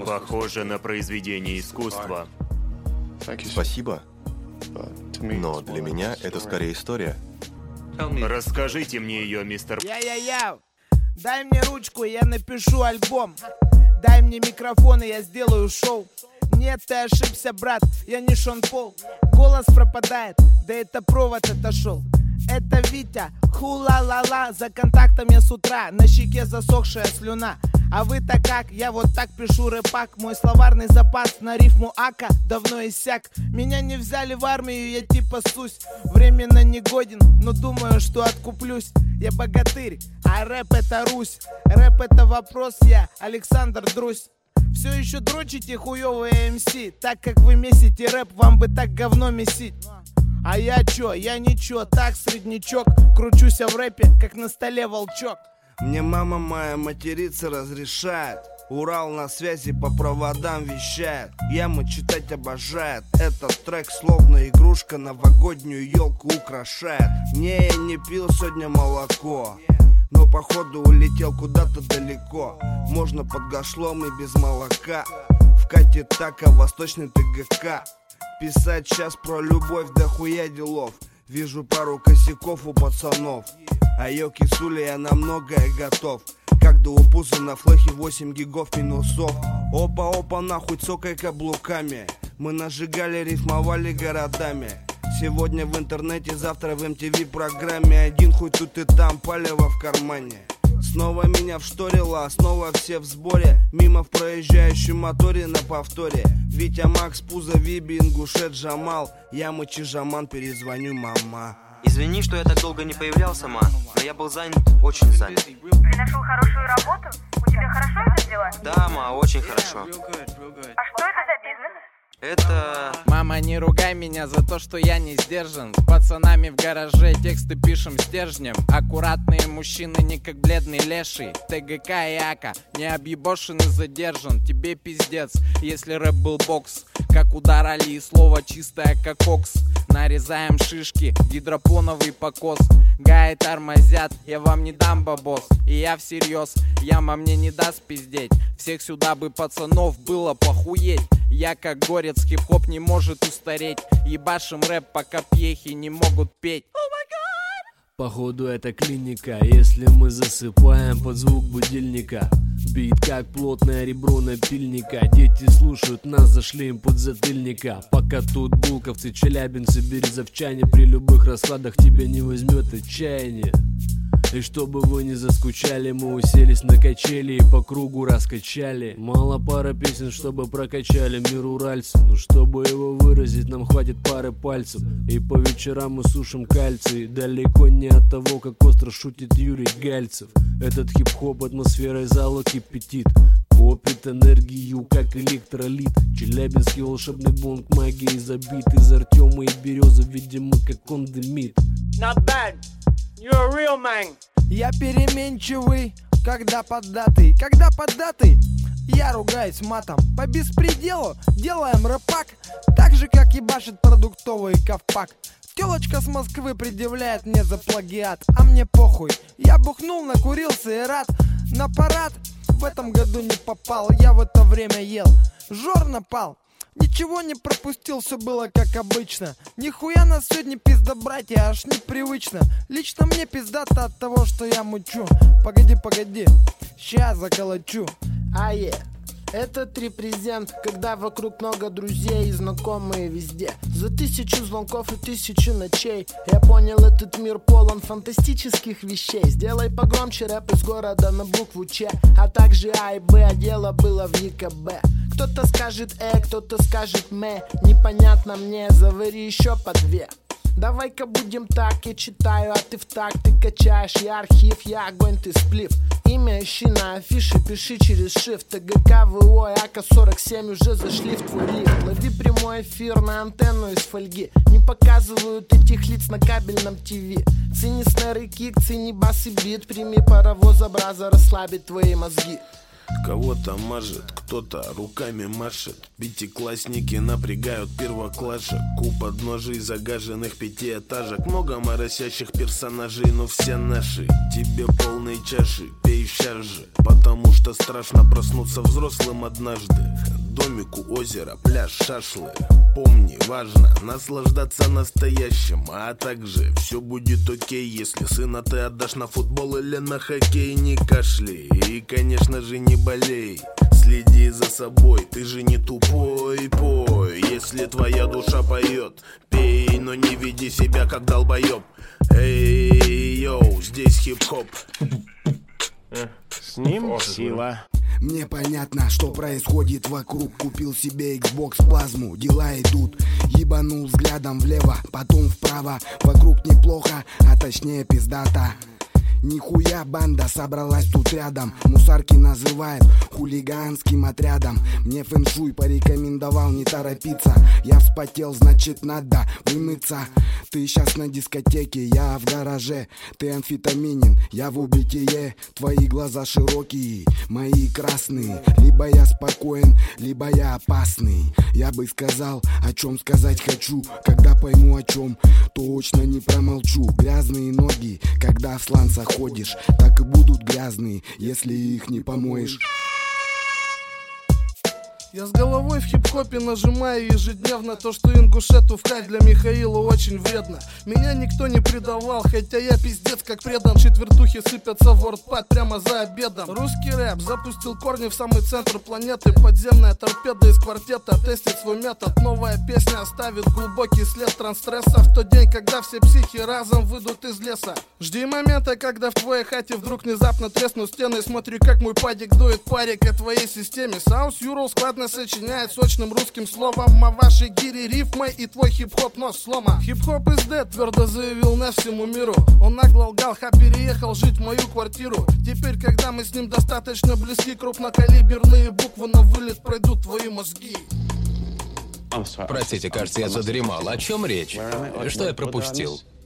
Похоже на произведение искусства. Спасибо. Но для меня это скорее история. Расскажите мне ее, мистер... Я. Дай мне ручку, я напишу альбом. Дай мне микрофон, и я сделаю шоу. Нет, ты ошибся, брат, я не Шон Пол. Голос пропадает, да это провод отошел. Это Витя, ху-ла-ла-ла. За контактом я с утра, на щеке засохшая слюна. А вы-то как? Я вот так пишу рэпак. Мой словарный запас на рифму ака давно иссяк. Меня не взяли в армию, я типа сусь. Временно не годен, но думаю, что откуплюсь. Я богатырь, а рэп это Русь. Рэп это вопрос, я Александр Друзь. Все еще дрочите хуёвые МС. Так как вы месите рэп, вам бы так говно месить. А я чё? Я ничего, так среднячок. Кручусь в рэпе, как на столе волчок. Мне мама моя материться разрешает. Урал на связи по проводам вещает. Яма читать обожает. Этот трек словно игрушка новогоднюю елку украшает. Не, я не пил сегодня молоко, но походу улетел куда-то далеко. Можно под гашлом и без молока. Вкатит так, а восточный ТГК. Писать сейчас про любовь, да хуя делов. Вижу пару косяков у пацанов. А йоки сули, я на многое готов. Как до упуза на флехе 8 гигов минусов. Опа-опа, нахуй цокай каблуками. Мы нажигали, рифмовали городами. Сегодня в интернете, завтра в MTV программе. Один хуй тут и там, палево в кармане. Снова меня вшторило, а снова все в сборе. Мимо в проезжающем моторе на повторе. Витя, Макс, Пузо, Виби, Ингушет, Джамал. Я Мочи-Жаман, перезвоню, мама. Извини, что я так долго не появлялся, ма, но я был занят, очень занят. Ты нашел хорошую работу? У тебя хорошо это дело? Да, ма, очень хорошо. А что это за бизнес? Это... Мама, не ругай меня за то, что я не сдержан. С пацанами в гараже тексты пишем стержнем. Аккуратные мужчины, не как бледный леший. ТГК и АКа, не объебошен и задержан. Тебе пиздец, если рэп был бокс. Как удар Али, слово чистое как кокс. Нарезаем шишки, гидропоновый покос. Гаи тормозят, я вам не дам бабос. И я всерьез, яма мне не даст пиздеть. Всех сюда бы пацанов было похуеть. Я как горец, хип-хоп не может устареть. Ебашим рэп, пока пьехи не могут петь. Походу это клиника, если мы засыпаем под звук будильника. Бит как плотное ребро напильника. Дети слушают нас, зашли им под затыльника. Пока тут булковцы, челябинцы, березовчане. При любых раскладах тебя не возьмет отчаяние. И чтобы вы не заскучали, мы уселись на качели и по кругу раскачали. Мало пара песен, чтобы прокачали мир уральцев. Но чтобы его выразить, нам хватит пары пальцев. И по вечерам мы сушим кальций. Далеко не от того, как остро шутит Юрий Гальцев. Этот хип-хоп атмосферой зала кипятит. Копит энергию, как электролит. Челябинский волшебный бонг магией забит. Из Артема и Березы, видимо, как он дымит. Not bad. You're a real man. Я переменчивый, когда поддатый. Когда поддатый, я ругаюсь матом. По беспределу делаем рэпак. Так же, как ебашит продуктовый ковпак. Телочка с Москвы предъявляет мне за плагиат. А мне похуй, я бухнул, накурился и рад. На парад в этом году не попал. Я в это время ел, жор напал. Ничего не пропустил, все было как обычно. Нихуя нас сегодня пизда, братья, аж непривычно. Лично мне пиздато от того, что я мучу. Погоди, ща заколочу. Этот репрезент, когда вокруг много друзей и знакомые везде. За 1000 звонков и 1000 ночей я понял, этот мир полон фантастических вещей. Сделай погромче рэп из города на букву Ч, а также А и Б, а дело было в ЕКБ. Кто-то скажет кто-то скажет мэ. Непонятно мне, завари еще по 2. Давай-ка будем так, я читаю, а ты в так. Ты качаешь, я архив, я огонь, ты сплив. Имя ищи на афише, пиши через shift. ТГК, ВО и АК-47 уже зашли в твой лифт. Лови прямой эфир на антенну из фольги. Не показывают этих лиц на кабельном ТВ. Цени снэр и кик, цени бас и бит. Прими паровозобраза, расслабить твои мозги. Кого-то мажет, кто-то руками машет. Пятиклассники напрягают первоклашек. У подножий загаженных пятиэтажек. Много моросящих персонажей, но все наши. Тебе полные чаши, пей сейчас же. Потому что страшно проснуться взрослым однажды. Домик у озера, пляж, шашлы. Помни, важно наслаждаться настоящим. А также все будет окей, если сына ты отдашь на футбол или на хоккей. Не кашляй и, конечно же, не болей. Следи за собой, ты же не тупой, пой. Если твоя душа поет, пей, но не веди себя как долбоеб. Эй, йоу, здесь хип-хоп. С ним сила. Мне понятно, что происходит вокруг. Купил себе Xbox плазму, дела идут. Ебанул взглядом влево, потом вправо. Вокруг неплохо, а точнее пиздата. Нихуя банда собралась тут рядом. Мусарки называют хулиганским отрядом. Мне фэншуй порекомендовал не торопиться. Я вспотел, значит надо вымыться. Ты сейчас на дискотеке, я в гараже. Ты амфетаминен, я в убытие. Твои глаза широкие, мои красные. Либо я спокоен, либо я опасный. Я бы сказал, о чем сказать хочу. Когда пойму о чем, точно не промолчу. Грязные ноги, когда в сланцах ходишь, так и будут грязные, если их не помоешь. Я с головой в хип-хопе нажимаю ежедневно. То, что ингушету в кайф, для Михаила очень вредно. Меня никто не предавал, хотя я пиздец как предан. Четвертухи сыпятся в вордпад прямо за обедом. Русский рэп запустил корни в самый центр планеты. Подземная торпеда из квартета тестит свой метод. Новая песня оставит глубокий след транстресса. В тот день, когда все психи разом выйдут из леса. Жди момента, когда в твоей хате вдруг внезапно треснут стены. Смотри, как мой падик дует парик о твоей системе. Саус Юрл складно сочиняет сочным русским словом. А ваши гири рифмой и твой хип-хоп нос слома. Хип-хоп is dead, твердо заявил на всему миру. Он нагло лгал, переехал жить в мою квартиру. Теперь, когда мы с ним достаточно близки, крупнокалиберные буквы на вылет пройдут твои мозги. Простите, кажется, я задремал. О чем речь? Что я пропустил?